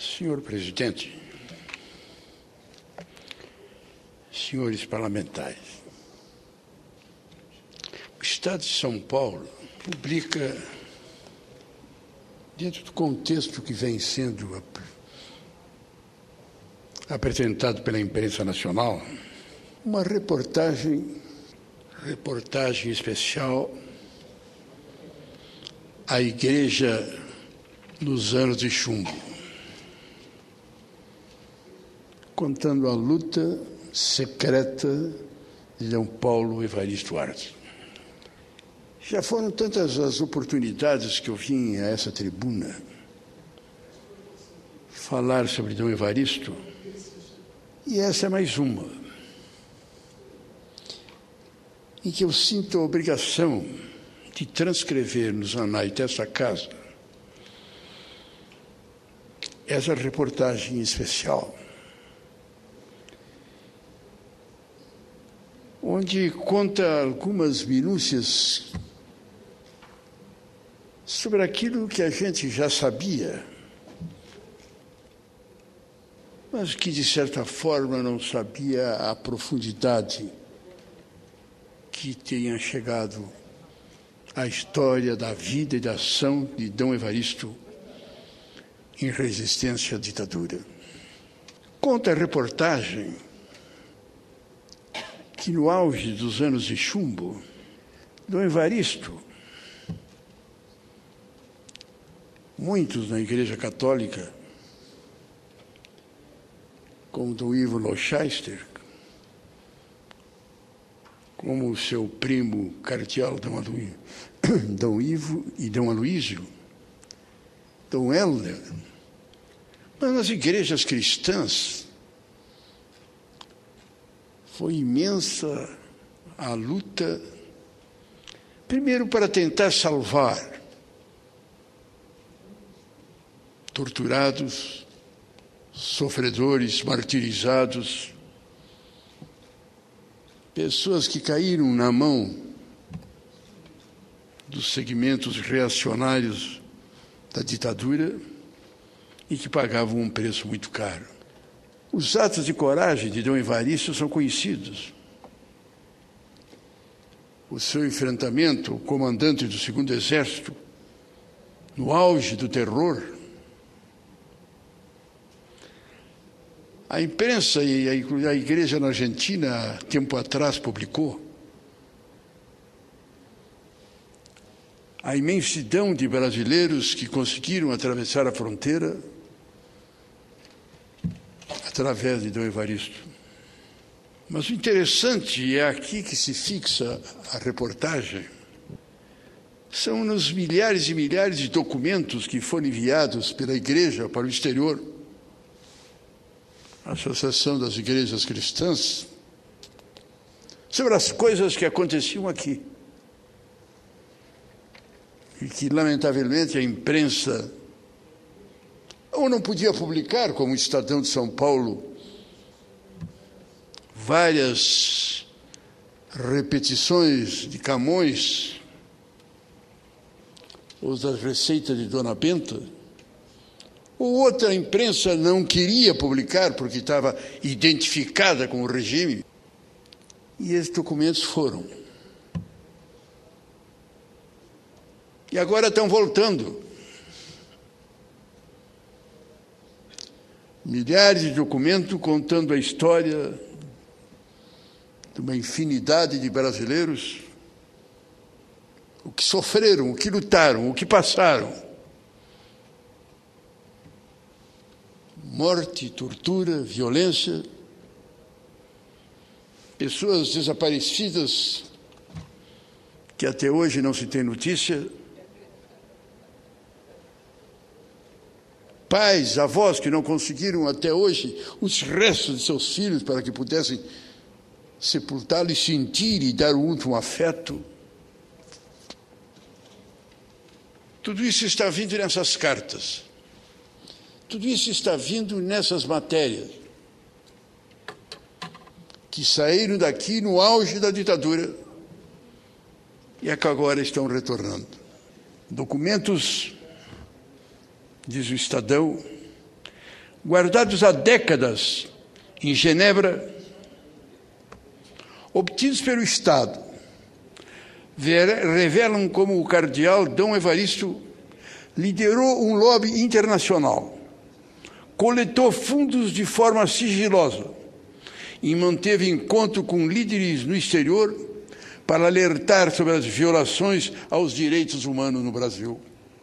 Senhor presidente, senhores parlamentares, o Estado de São Paulo publica, dentro do contexto que vem sendo apresentado pela imprensa nacional, uma reportagem especial à Igreja nos anos de chumbo, contando a luta secreta de D. Paulo Evaristo Arce. Já foram tantas as oportunidades que eu vim a essa tribuna falar sobre D. Evaristo, e essa é mais uma, em que eu sinto a obrigação de transcrever nos anais dessa casa essa reportagem especial, onde conta algumas minúcias sobre aquilo que a gente já sabia, mas que, de certa forma, não sabia a profundidade que tenha chegado à história da vida e da ação de D. Evaristo em resistência à ditadura. Conta a reportagem que, no auge dos anos de chumbo, D. Evaristo, muitos na Igreja Católica, como D. Ivo Lochaister, como o seu primo cardeal D. Ivo e D. Aloísio, D. Helder, mas nas igrejas cristãs foi imensa a luta, primeiro para tentar salvar torturados, sofredores, martirizados, pessoas que caíram na mão dos segmentos reacionários da ditadura e que pagavam um preço muito caro. Os atos de coragem de D. Evaristo são conhecidos. O seu enfrentamento, o comandante do 2º Exército, no auge do terror. A imprensa e a igreja na Argentina, tempo atrás, publicou a imensidão de brasileiros que conseguiram atravessar a fronteira através de D. Evaristo. Mas o interessante é aqui que se fixa a reportagem, são nos milhares e milhares de documentos que foram enviados pela igreja para o exterior, a Associação das Igrejas Cristãs, sobre as coisas que aconteciam aqui e que, lamentavelmente, a imprensa ou não podia publicar, como o Estadão de São Paulo, várias repetições de Camões ou das receitas de Dona Benta, ou outra imprensa não queria publicar porque estava identificada com o regime. E esses documentos foram. E agora estão voltando. Milhares de documentos contando a história de uma infinidade de brasileiros, o que sofreram, o que lutaram, o que passaram. Morte, tortura, violência, pessoas desaparecidas que até hoje não se tem notícia, pais, avós que não conseguiram até hoje os restos de seus filhos para que pudessem sepultá-lo e sentir e dar o último afeto. Tudo isso está vindo nessas cartas. Tudo isso está vindo nessas matérias que saíram daqui no auge da ditadura e que agora estão retornando. Documentos, diz o Estadão, guardados há décadas em Genebra, obtidos pelo Estado, revelam como o cardeal Dom Evaristo liderou um lobby internacional, coletou fundos de forma sigilosa e manteve encontro com líderes no exterior para alertar sobre as violações aos direitos humanos no Brasil.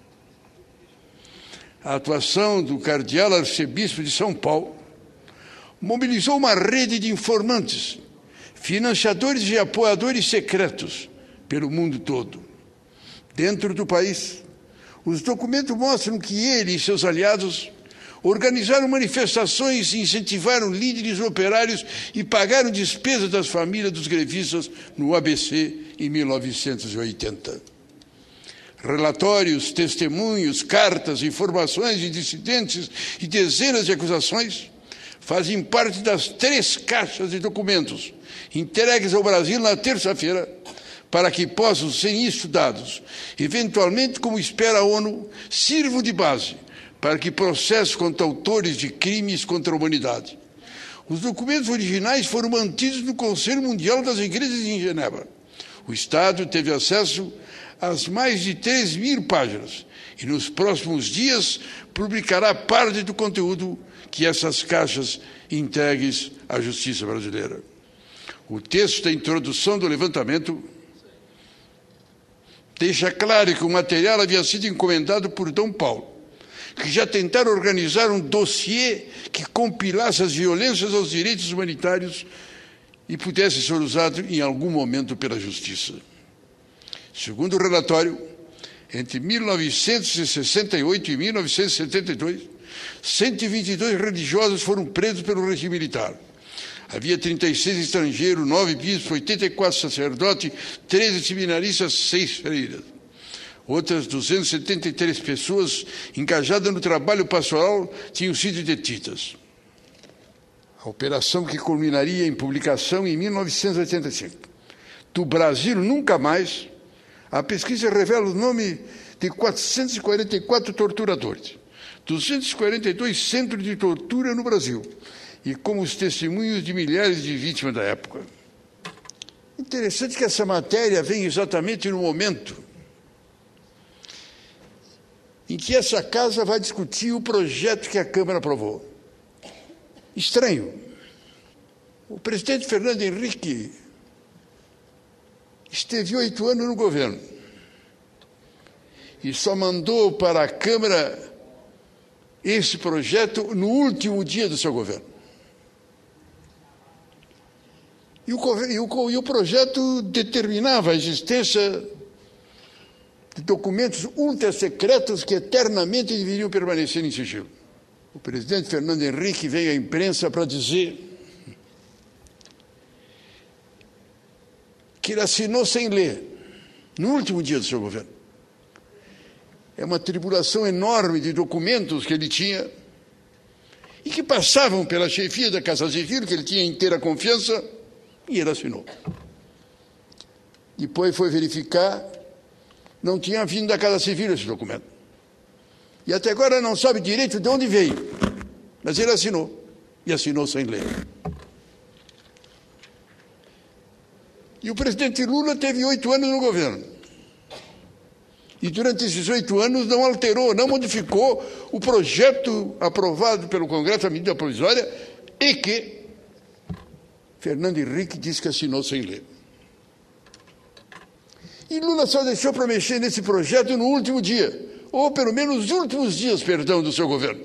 A atuação do cardeal arcebispo de São Paulo mobilizou uma rede de informantes, financiadores e apoiadores secretos pelo mundo todo. Dentro do país, os documentos mostram que ele e seus aliados organizaram manifestações, incentivaram líderes operários e pagaram despesas das famílias dos grevistas no ABC em 1980. Relatórios, testemunhos, cartas, informações de dissidentes e dezenas de acusações fazem parte das 3 caixas de documentos entregues ao Brasil na terça-feira para que possam ser estudados. Eventualmente, como espera a ONU, sirvam de base para que processos contra autores de crimes contra a humanidade. Os documentos originais foram mantidos no Conselho Mundial das Igrejas em Genebra. O Estado teve acesso às mais de 3.000 páginas e nos próximos dias publicará parte do conteúdo que essas caixas entregues à justiça brasileira. O texto da introdução do levantamento deixa claro que o material havia sido encomendado por Dom Paulo, que já tentaram organizar um dossiê que compilasse as violências aos direitos humanitários e pudesse ser usado em algum momento pela justiça. Segundo o relatório, entre 1968 e 1972, 122 religiosos foram presos pelo regime militar. Havia 36 estrangeiros, 9 bispos, 84 sacerdotes, 13 seminaristas, 6 freiras. Outras 273 pessoas engajadas no trabalho pastoral tinham sido detidas. A operação que culminaria em publicação em 1985. Do Brasil Nunca Mais, a pesquisa revela o nome de 444 torturadores, 242 centros de tortura no Brasil, e como os testemunhos de milhares de vítimas da época. Interessante que essa matéria vem exatamente no momento em que essa casa vai discutir o projeto que a Câmara aprovou. Estranho. O presidente Fernando Henrique esteve 8 anos no governo e só mandou para a Câmara esse projeto no último dia do seu governo. E o projeto determinava a existência de documentos ultra-secretos que eternamente deveriam permanecer em sigilo. O presidente Fernando Henrique veio à imprensa para dizer que ele assinou sem ler, no último dia do seu governo. É uma tribulação enorme de documentos que ele tinha e que passavam pela chefia da Casa Civil, que ele tinha inteira confiança, e ele assinou. Depois foi verificar, não tinha vindo da Casa Civil esse documento. E até agora não sabe direito de onde veio, mas ele assinou, e assinou sem ler. E o presidente Lula teve 8 anos no governo. E durante esses 8 anos não alterou, não modificou o projeto aprovado pelo Congresso, a medida provisória, e que Fernando Henrique disse que assinou sem ler. E Lula só deixou para mexer nesse projeto no último dia, ou pelo menos nos últimos dias, do seu governo.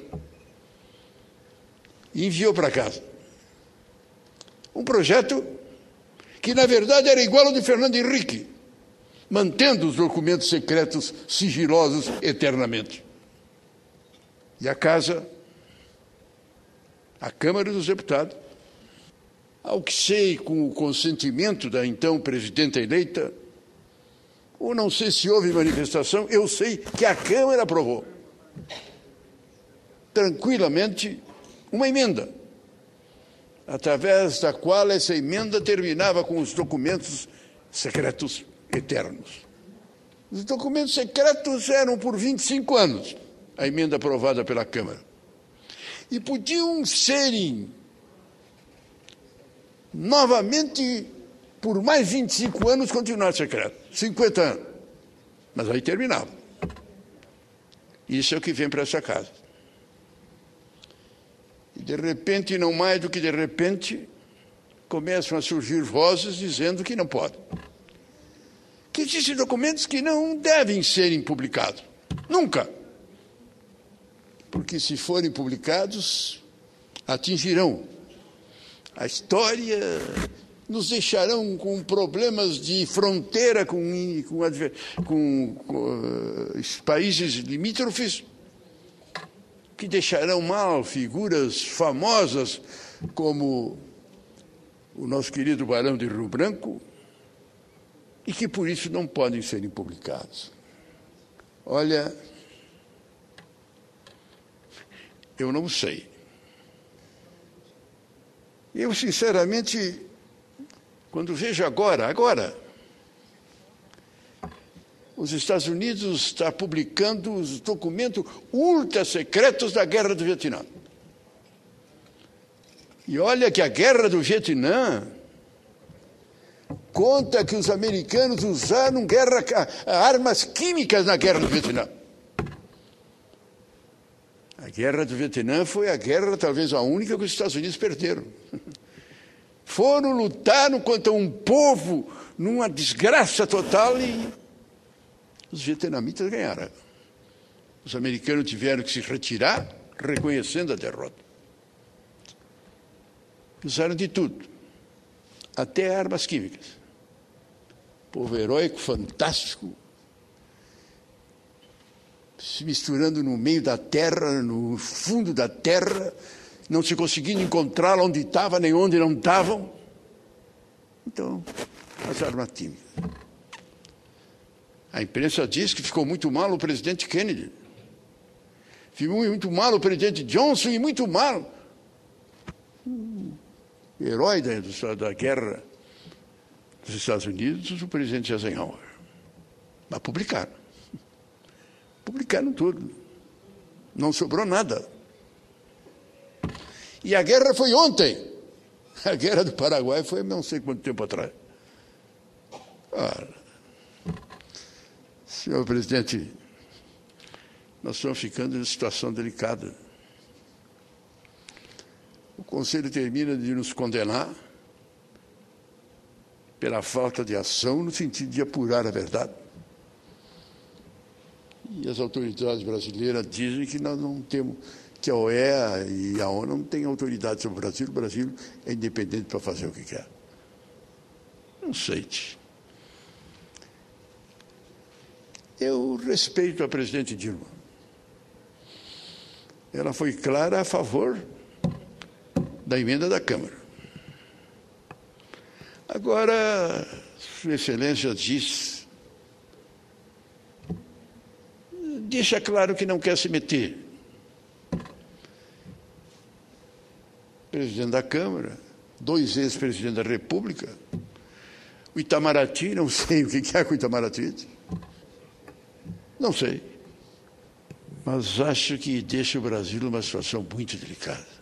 E enviou para casa. Um projeto que, na verdade, era igual ao de Fernando Henrique, mantendo os documentos secretos sigilosos eternamente. E a casa, a Câmara dos Deputados, ao que sei, com o consentimento da então presidenta eleita, ou não sei se houve manifestação, eu sei que a Câmara aprovou tranquilamente uma emenda, através da qual essa emenda terminava com os documentos secretos eternos. Os documentos secretos eram por 25 anos, a emenda aprovada pela Câmara. e podiam serem novamente, por mais 25 anos, continuar secreto. 50 anos. Mas aí terminava. Isso é o que vem para essa casa. E de repente, não mais do que de repente, começam a surgir vozes dizendo que não pode. Que existem documentos que não devem serem publicados. Nunca. Porque se forem publicados, atingirão a história, nos deixarão com problemas de fronteira com países limítrofes, que deixarão mal figuras famosas como o nosso querido Barão de Rio Branco, e que por isso não podem serem publicados. Olha, eu não sei. Eu, sinceramente, quando vejo agora, os Estados Unidos estão publicando os documentos ultra secretos da Guerra do Vietnã. E olha que a Guerra do Vietnã conta que os americanos usaram armas químicas na Guerra do Vietnã. A Guerra do Vietnã foi a guerra, talvez a única, que os Estados Unidos perderam. Foram lutar contra um povo numa desgraça total e os vietnamitas ganharam. Os americanos tiveram que se retirar, reconhecendo a derrota. Usaram de tudo, até armas químicas. Povo heróico, fantástico, se misturando no meio da terra, no fundo da terra, não se conseguindo encontrar onde estava, nem onde não estavam. Então, as armas químicas. A imprensa diz que ficou muito mal o presidente Kennedy. Ficou muito mal o presidente Johnson e muito mal o herói da guerra dos Estados Unidos, o presidente Eisenhower. Mas publicaram. Publicaram tudo. Não sobrou nada. E a guerra foi ontem. A guerra do Paraguai foi não sei quanto tempo atrás. Senhor presidente, nós estamos ficando em situação delicada. O Conselho termina de nos condenar pela falta de ação no sentido de apurar a verdade. E as autoridades brasileiras dizem que nós não temos, que a OEA e a ONU não têm autoridade sobre o Brasil é independente para fazer o que quer. Não sei. Eu respeito a presidente Dilma. Ela foi clara a favor da emenda da Câmara. Agora, Sua Excelência deixa claro que não quer se meter. Presidente da Câmara, 2 ex-presidentes da República, o Itamaraty, não sei o que é com o Itamaraty, não sei, mas acho que deixa o Brasil numa situação muito delicada.